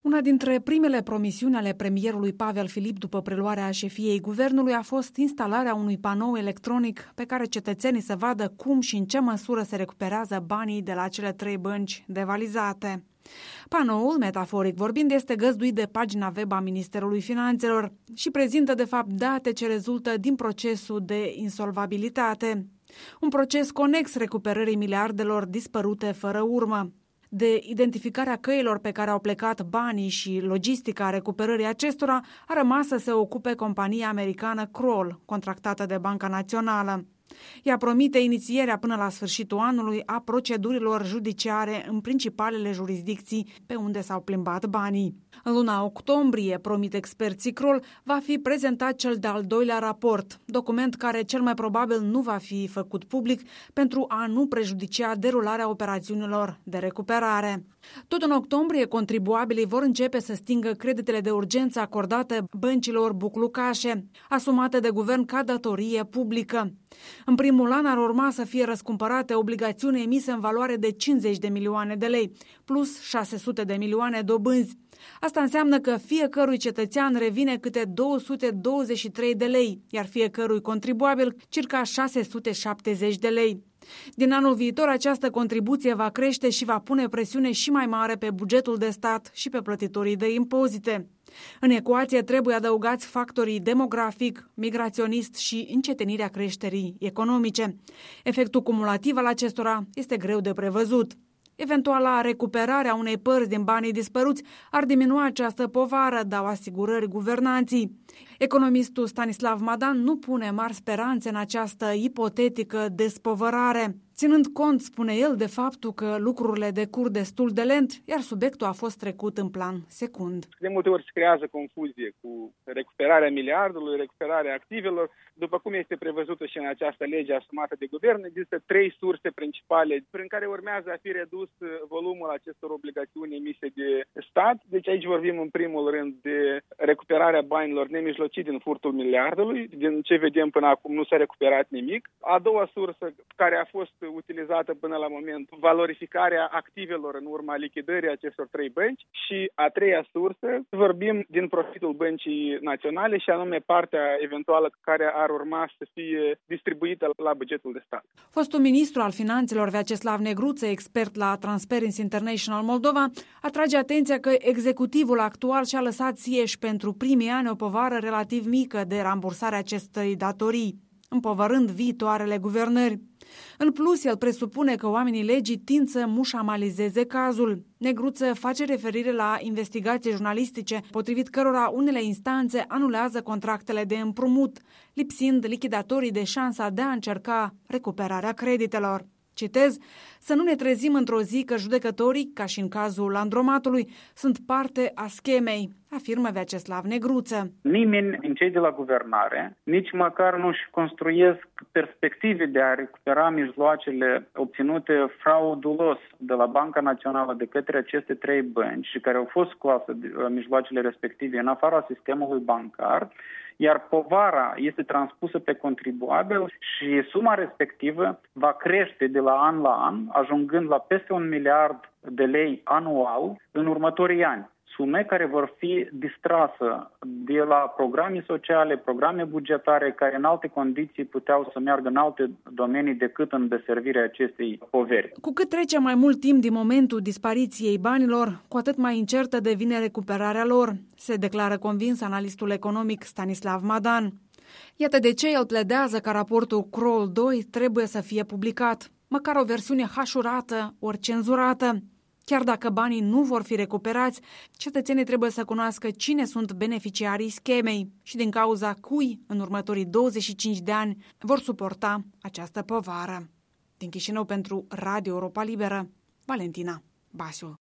Una dintre primele promisiuni ale premierului Pavel Filip după preluarea șefiei guvernului a fost instalarea unui panou electronic pe care cetățenii să vadă cum și în ce măsură se recuperează banii de la cele 3 bănci devalizate. Panoul, metaforic vorbind, este găzduit de pagina web a Ministerului Finanțelor și prezintă de fapt date ce rezultă din procesul de insolvabilitate. Un proces conex recuperării miliardelor dispărute fără urmă. De identificarea căilor pe care au plecat banii și logistica recuperării acestora a rămas să se ocupe compania americană Kroll, contractată de Banca Națională. Ea promite inițierea până la sfârșitul anului a procedurilor judiciare în principalele jurisdicții pe unde s-au plimbat banii. În luna octombrie, promit experții Kroll, va fi prezentat cel de-al doilea raport, document care cel mai probabil nu va fi făcut public pentru a nu prejudicia derularea operațiunilor de recuperare. Tot în octombrie, contribuabilii vor începe să stingă creditele de urgență acordate băncilor buclucașe, asumate de guvern ca datorie publică. În primul an ar urma să fie răscumpărate obligațiuni emise în valoare de 50 de milioane de lei, plus 600 de milioane dobânzi. Asta înseamnă că fiecărui cetățean revine câte 223 de lei, iar fiecărui contribuabil circa 670 de lei. Din anul viitor, această contribuție va crește și va pune presiune și mai mare pe bugetul de stat și pe plătitorii de impozite. În ecuație trebuie adăugați factorii demografic, migraționist și încetinirea creșterii economice. Efectul cumulativ al acestora este greu de prevăzut. Eventuala recuperare a unei părți din banii dispăruți ar diminua această povară, dau asigurări guvernanții. Economistul Stanislav Madan nu pune mari speranțe în această ipotetică despovărare, ținând cont, spune el, de faptul că lucrurile decurg destul de lent, iar subiectul a fost trecut în plan secund. De multe ori se creează confuzie cu recuperarea miliardului, recuperarea activelor. După cum este prevăzută și în această lege asumată de guvern, există 3 surse principale prin care urmează a fi redus volumul acestor obligațiuni emise de stat. Deci aici vorbim în primul rând de recuperarea banilor nemijlocit din furtul miliardului. Din ce vedem până acum nu s-a recuperat nimic. A doua sursă care a fost utilizată până la moment, valorificarea activelor în urma lichidării acestor 3 bănci. Și a treia sursă, vorbim din profitul băncii naționale și anume partea eventuală care ar urma să fie distribuită la bugetul de stat. Fostul ministru al finanțelor Vyacheslav Negruță, expert la Transparency International Moldova, atrage atenția că executivul actual și-a lăsat sieși pentru primii ani o povară relativ mică de rambursarea acestei datorii, împovărând viitoarele guvernări. În plus, el presupune că oamenii legii tind să mușamalizeze cazul. Negruță face referire la investigații jurnalistice, potrivit cărora unele instanțe anulează contractele de împrumut, lipsind lichidatorii de șansa de a încerca recuperarea creditelor. Citez, să nu ne trezim într-o zi că judecătorii, ca și în cazul Landromatului, sunt parte a schemei, afirmă Vyacheslav Negruță. Nimeni din cei de la guvernare nici măcar nu-și construiesc perspective de a recupera mijloacele obținute fraudulos de la Banca Națională de către aceste 3 bănci și care au fost scoase mijloacele respective în afara sistemului bancar, iar povara este transpusă pe contribuabil și suma respectivă va crește de la an la an, ajungând la peste 1 miliard de lei anual în următorii ani. Sume care vor fi distrase de la programe sociale, programe bugetare, care în alte condiții puteau să meargă în alte domenii decât în deservirea acestei poveri. Cu cât trece mai mult timp din momentul dispariției banilor, cu atât mai incertă devine recuperarea lor, se declară convins analistul economic Stanislav Madan. Iată de ce el pledează ca raportul Kroll 2 trebuie să fie publicat, măcar o versiune hașurată ori cenzurată. Chiar dacă banii nu vor fi recuperați, cetățenii trebuie să cunoască cine sunt beneficiarii schemei și din cauza cui, în următorii 25 de ani, vor suporta această povară. Din Chișinău pentru Radio Europa Liberă, Valentina Basiu.